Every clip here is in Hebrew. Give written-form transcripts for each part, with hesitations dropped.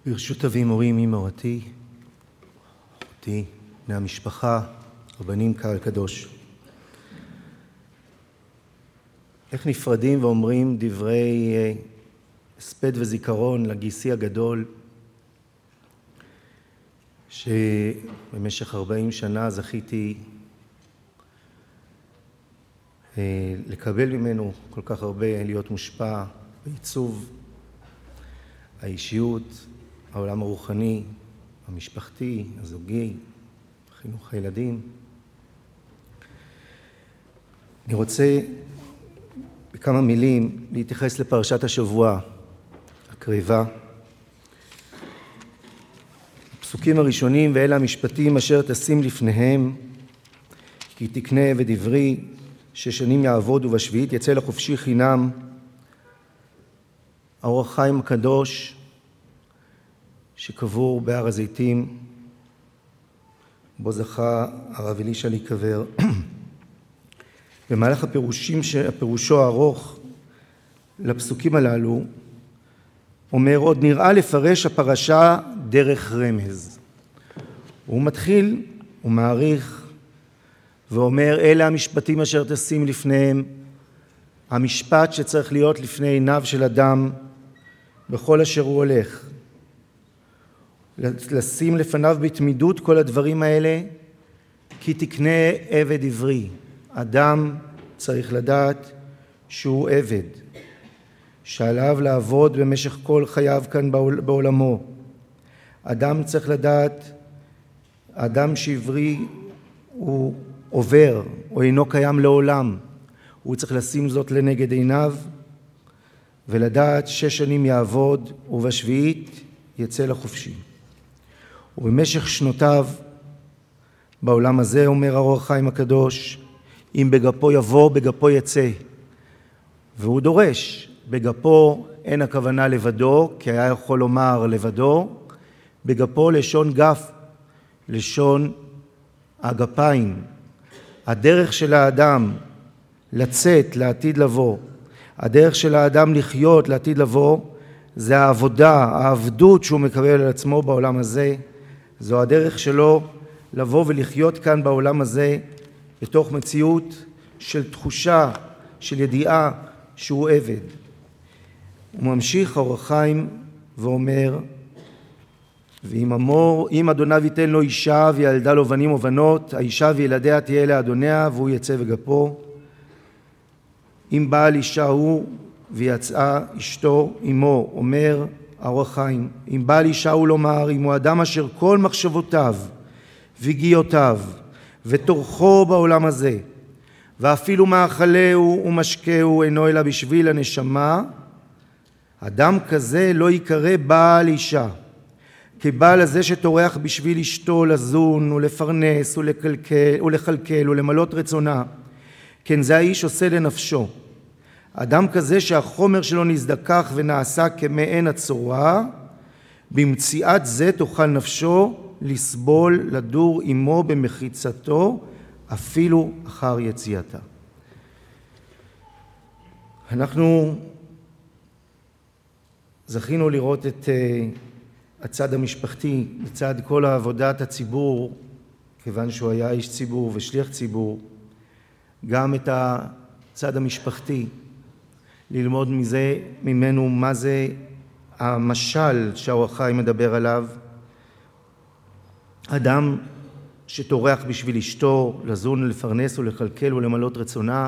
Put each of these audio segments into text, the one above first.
ברשות אבי מורי אמי מורתי, אחותי, בני המשפחה, רבנים קהל קדוש. איך נפרדים ואומרים דברי הספד וזיכרון לגיסי הגדול, שבמשך 40 שנה זכיתי לקבל ממנו כל כך הרבה, להיות מושפע בעיצוב האישיות, העולם הרוחני, המשפחתי, הזוגי, חינוך הילדים. אני רוצה בכמה מילים להתייחס לפרשת השבוע הקרבה. הפסוקים הראשונים, ואלה המשפטים אשר תשים לפניהם, כי תקנה עבד עברי, 6 שנים יעבוד ובשביעית יצא לחופשי חינם. האור החיים הקדוש שקבור בהר הזיתים, בו זכה הרב אלישע להיקבר. במהלך הפירושו הארוך לפסוקים הללו, אומר עוד נראה לפרש הפרשה דרך רמז. הוא מתחיל ומעריך ואומר אלה המשפטים אשר תשים לפניהם, המשפט שצריך להיות לפני עיניו של אדם בכל אשר הוא הולך. לשים לפניו בתמידות כל הדברים האלה, כי תקנה עבד עברי. אדם צריך לדעת שהוא עבד, שעליו לעבוד במשך כל חייו כאן בעולמו. אדם צריך לדעת, אדם שעברי הוא עובר, או אינו קיים לעולם. הוא צריך לשים זאת לנגד עיניו, ולדעת 6 שנים יעבוד, ובשביעית יצא לחופשי. ובמשך שנותיו בעולם הזה, אומר האור החיים הקדוש, אם בגפו יבוא, בגפו יצא. והוא דורש, בגפו אין הכוונה לבדו, כי היה יכול לומר לבדו, בגפו לשון גף, לשון הגפיים. הדרך של האדם לצאת לעתיד לבוא, הדרך של האדם לחיות לעתיד לבוא, זה העבודה, העבדות שהוא מקבל על עצמו בעולם הזה. זו הדרך שלו לבוא ולחיות כאן בעולם הזה, בתוך מציאות של תחושה, של ידיעה שהוא עבד. הוא ממשיך האור החיים ואומר, אם אדוניו ייתן לו אישה וילדה לו בנים ובנות, האישה וילדיה תהיה לאדוניה והוא יצא בגפו. אם בעל אישה הוא ויצאה אשתו עמו, אומר האור החיים, אם בעל אישה הוא לומר, אם הוא אדם אשר כל מחשבותיו וגיותיו ותורכו בעולם הזה, ואפילו מאכלהו ומשקהו אינו אלא בשביל הנשמה, אדם כזה לא יקרא בעל אישה, כבעל הזה שטורח בשביל אשתו לזון ולפרנס ולכלכל ולמלות רצונה, כן זה האיש עושה לנפשו. אדם כזה שהחומר שלו נזדכך ונעשה כמעין הצורה, במציאת זה תוכל נפשו לסבול לדור עמו במחיצתו אפילו אחר יציאתה. אנחנו זכינו לראות את הצד המשפחתי לצד כל עבודת הציבור, כיוון שהוא היה איש ציבור ושליח ציבור, גם את הצד המשפחתי, ללמוד ממנו מה זה המשל שהאור החיים מדבר עליו. אדם שטורח בשביל אשתו, לזון, לפרנס ולכלכל ולמלות רצונה.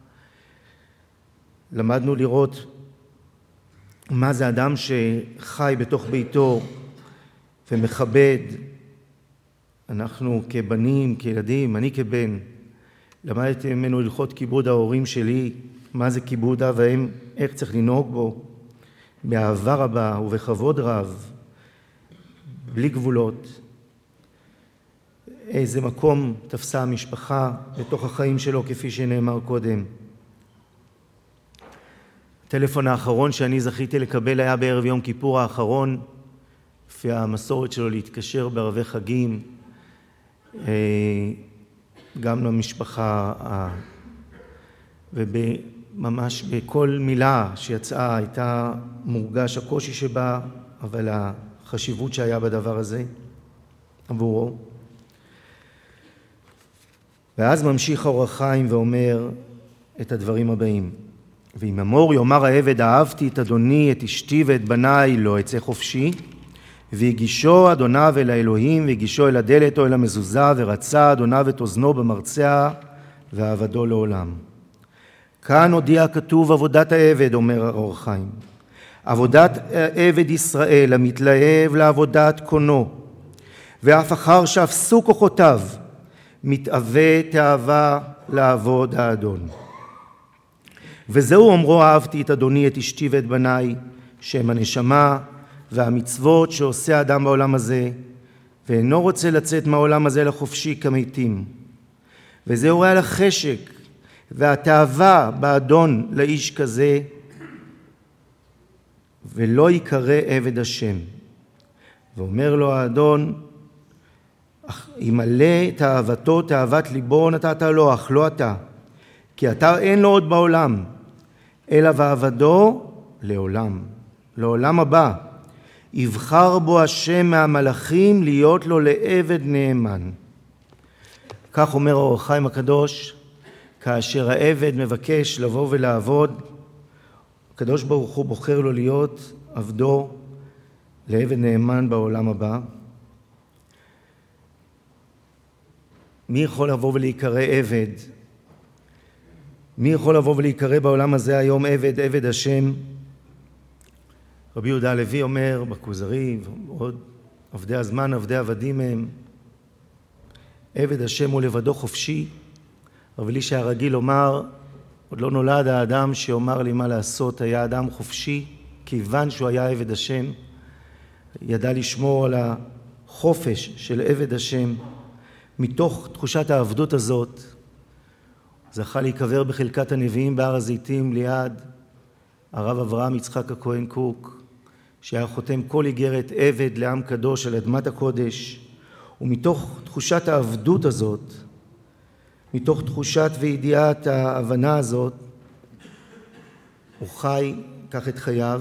למדנו לראות מה זה אדם שחי בתוך ביתו ומכבד. אנחנו כבנים, כילדים, אני כבן, למדתי ממנו הלכות כיבוד ההורים שלי, מה זה כיבוד אב ואם, איך צריך לנהוג בו, באהבה רבה ובכבוד רב, בלי גבולות. איזה מקום תפסה המשפחה בתוך החיים שלו, כפי שנאמר קודם. הטלפון האחרון שאני זכיתי לקבל היה בערב יום כיפור האחרון, לפי המסורת שלו להתקשר בערבי חגים, גם למשפחה, ממש בכל מילה שיצאה הייתה מורגש הקושי שבה, אבל החשיבות שהיה בדבר הזה עבורו. ואז ממשיך האור החיים ואומר את הדברים הבאים: ואם אמור יאמר העבד, אהבתי את אדוני, את אשתי ואת בניי, לא אצא חופשי. והגישו אדוניו אל האלוהים, והגישו אל הדלת או אל המזוזה, ורצה אדוניו את אוזנו במרצע, ועבדו לעולם. כאן הודיע כתוב עבודת העבד, אומר האור החיים. עבודת עבד ישראל המתלהב לעבודת קונו, ואף אחר שאפסו כוחותיו, מתאווה תאווה לעבוד האדון. וזהו אומרו, אהבתי את אדוני, את אשתי ואת בניי, שהם הנשמה והמצוות שעושה האדם בעולם הזה, ואינו רוצה לצאת מהעולם הזה לחופשי כמתים. וזהו ראה לחשק והתאווה באדון לאיש כזה, ולא יקרא עבד השם. ואומר לו האדון, ימלא תאוותו תאוות ליבו נתת לו, אך לא אתה, כי אתה אין לו עוד בעולם, אלא ועבדו לעולם, לעולם הבא. יבחר בו השם מהמלאכים להיות לו לעבד נאמן. כך אומר האור החיים הקדוש, כאשר העבד מבקש לבוא ולעבוד, הקדוש ברוך הוא בוחר לו להיות עבדו לעבד נאמן בעולם הבא. מי יכול לבוא ולהיקרא עבד? מי יכול לבוא ולהיקרא בעולם הזה היום עבד, עבד השם? רבי יהודה הלוי אומר בכוזרי, ועוד עבדי הזמן, עבדי עבדים הם. עבד השם הוא לבדו חופשי. רבי אלישע הרגיל אומר, עוד לא נולד האדם שאומר לי מה לעשות, היה אדם חופשי, כיוון שהוא היה עבד השם, ידע לשמור על החופש של עבד השם. מתוך תחושת העבדות הזאת, זכה להיקבר בחלקת הנביאים בהר הזיתים ליד הרב אברהם יצחק הכהן קוק, שהיה חותם כל איגרת עבד לעם קדוש על אדמת הקודש. ומתוך תחושת העבדות הזאת, מתוך תחושת וידיעת ההבנה הזאת, הוא חי כך את חייו.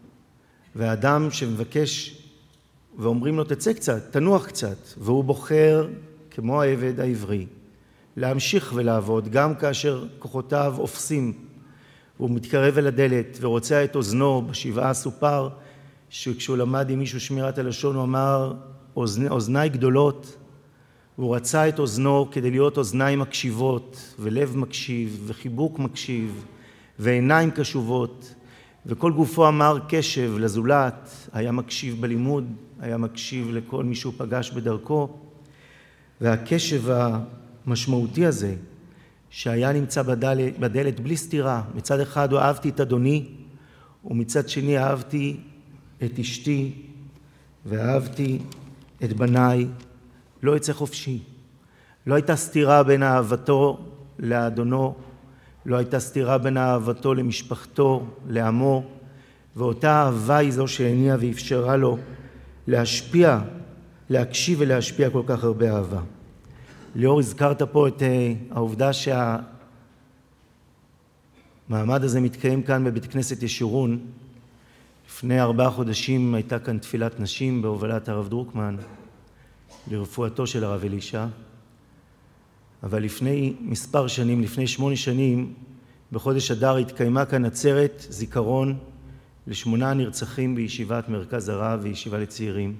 והאדם שמבקש ואומרים לו תצא קצת, תנוח קצת, והוא בוחר כמו העבד העברי להמשיך ולעבוד גם כאשר כוחותיו אופסים. הוא מתקרב אל הדלת ורוצה את אוזנו. בשבעה סופר שכשהוא למד עם מישהו שמירת הלשון הוא אמר אוזניי גדולות. הוא רצה את אוזנו כדי להיות אוזניים מקשיבות ולב מקשיב וחיבוק מקשיב ועיניים קשובות, וכל גופו אמר קשב לזולת. היה מקשיב בלימוד, היה מקשיב לכל מי שהוא פגש בדרכו. והקשב המשמעותי הזה שהיה נמצא בדלת בלי סתירה, מצד אחד הוא אהבתי את אדוני, ומצד שני אהבתי את אשתי ואהבתי את בניי, לא יצא חופשי. לא הייתה סתירה בין אהבתו לאדונו, לא הייתה סתירה בין אהבתו למשפחתו, לעמו, ואותה אהבה היא זו שהניעה ואפשרה לו להשפיע, להקשיב ולהשפיע כל כך הרבה אהבה. ליאור, הזכרת פה את העובדה שהמעמד הזה מתקיים כאן בבית כנסת ישורון. לפני 4 חודשים הייתה כאן תפילת נשים בהובלת הרב דרוקמן לרפואתו של הרב אלישע. אבל לפני מספר שנים, לפני 8 שנים, בחודש אדר התקיימה כאן עצרת זיכרון ל8 נרצחים בישיבת מרכז הרב וישיבה לצעירים.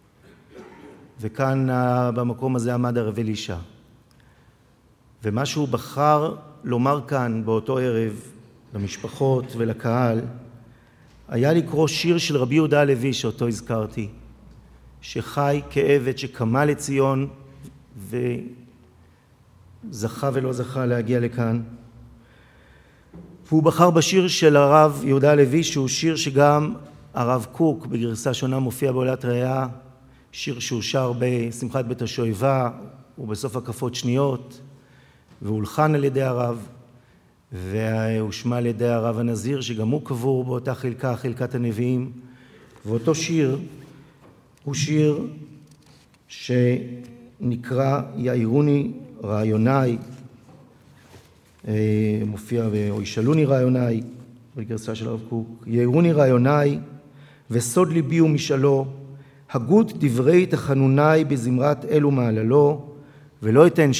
וכאן במקום הזה עמד הרב אלישע. ומה שהוא בחר לומר כאן באותו ערב למשפחות ולקהל, היה לקרוא שיר של רבי יהודה הלוי שאותו הזכרתי, שחי כעבד שקמה לציון וזכה ולא זכה להגיע לכאן. והוא בחר בשיר של הרב יהודה הלוי, שהוא שיר שגם הרב קוק בגרסה שונה מופיע בעולת ראייה, שיר שהוא שר בשמחת בית השואבה ובסוף הקפות שניות, והולחן על ידי הרב, והושמע על ידי הרב הנזיר, שגם הוא קבור באותה חלקה, חלקת הנביאים. ואותו שיר הוא שיר שנקרא יאירוני רעיוני, מופיע או ישאלוני רעיוני בגרסה של הרב קוק. יאירוני רעיוני וסוד ליבי ומשאלו, הגות דברי תחנוני בזמרת אלו מעללו, ולא אתן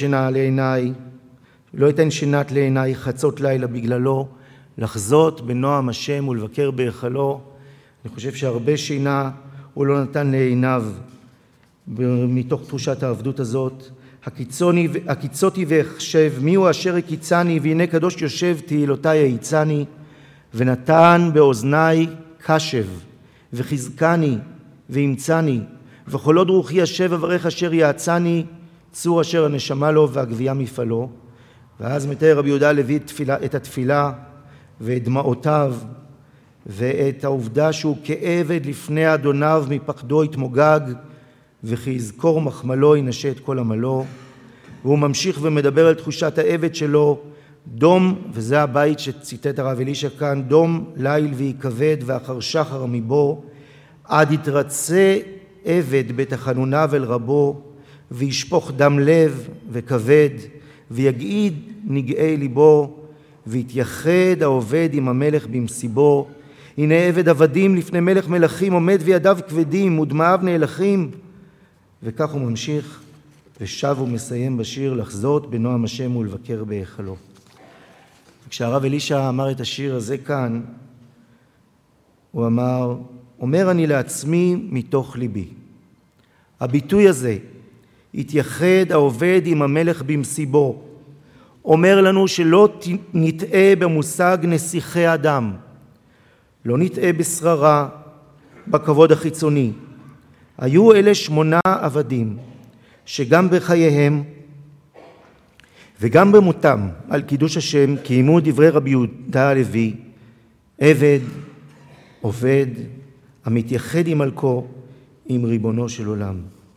שנת לעיניי חצות לילה בגללו, לחזות בנועם השם ולבקר בהיכלו. אני חושב שהרבה שינה הוא לא נתן לעיניו מתוך תחושת העבדות הזאת. הקיצותי ואחשב, מי הוא אשר הקיצני, והנה קדוש יושב תהילותיי היצני, ונתן באוזני קשב, וחזקני ואמצני, וכל עוד רוחי אשב אברך אשר יעצני, צור אשר הנשמה לו והגבייה מפעלו. ואז מתאר רבי יהודה הלוי את התפילה ואת דמעותיו ואת העובדה שהוא כעבד לפני אדוניו מפחדו יתמוגג, וכי יזכור מחמלו ינשה את כל עמלו. והוא ממשיך ומדבר על תחושת העבד שלו, דום, וזה הבית שציטט הרב אלישע כאן, דום ליל ויקבד ואחר שחר מבור, עד יתרצה עבד בתחנוניו אל רבו, וישפוך דם לב וכבד, ויגעיד נגעי ליבו, ויתייחד העובד עם המלך במסיבו. הנה עבד עבדים לפני מלך מלכים, עומד וידיו כבדים ודמעיו נהלכים. וכך הוא ממשיך, ושב ומסיים בשיר, לחזות בנועם השם ולבקר בהיכלו. כשהרב אלישע אמר את השיר הזה כאן, הוא אומר אני לעצמי מתוך ליבי. הביטוי הזה, התייחד העובד עם המלך במסיבו, אומר לנו שלא נטעה במושג נסיכי אדם, לא נטעה בשררה, בכבוד החיצוני. היו אלה 8 עבדים שגם בחייהם וגם במותם על קידוש השם קיימו דברי רבי יהודה הלוי, עבד, עובד, המתייחד עם מלכו, עם ריבונו של עולם.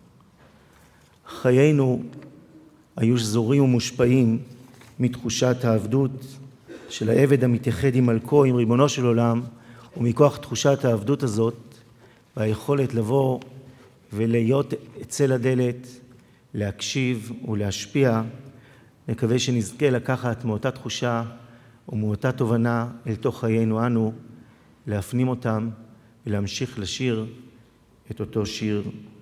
חיינו היו שזורים ומושפעים מתחושת העבדות של העבד המתייחד עם מלכו, עם ריבונו של עולם, ומכוח תחושת העבדות הזאת והיכולת לבוא ולהיות אצל הדלת, להקשיב ולהשפיע. נקווה שנזכה לקחת מאותה תחושה ומאותה תובנה אל תוך חיינו אנו, להפנים אותם ולהמשיך לשיר את אותו שיר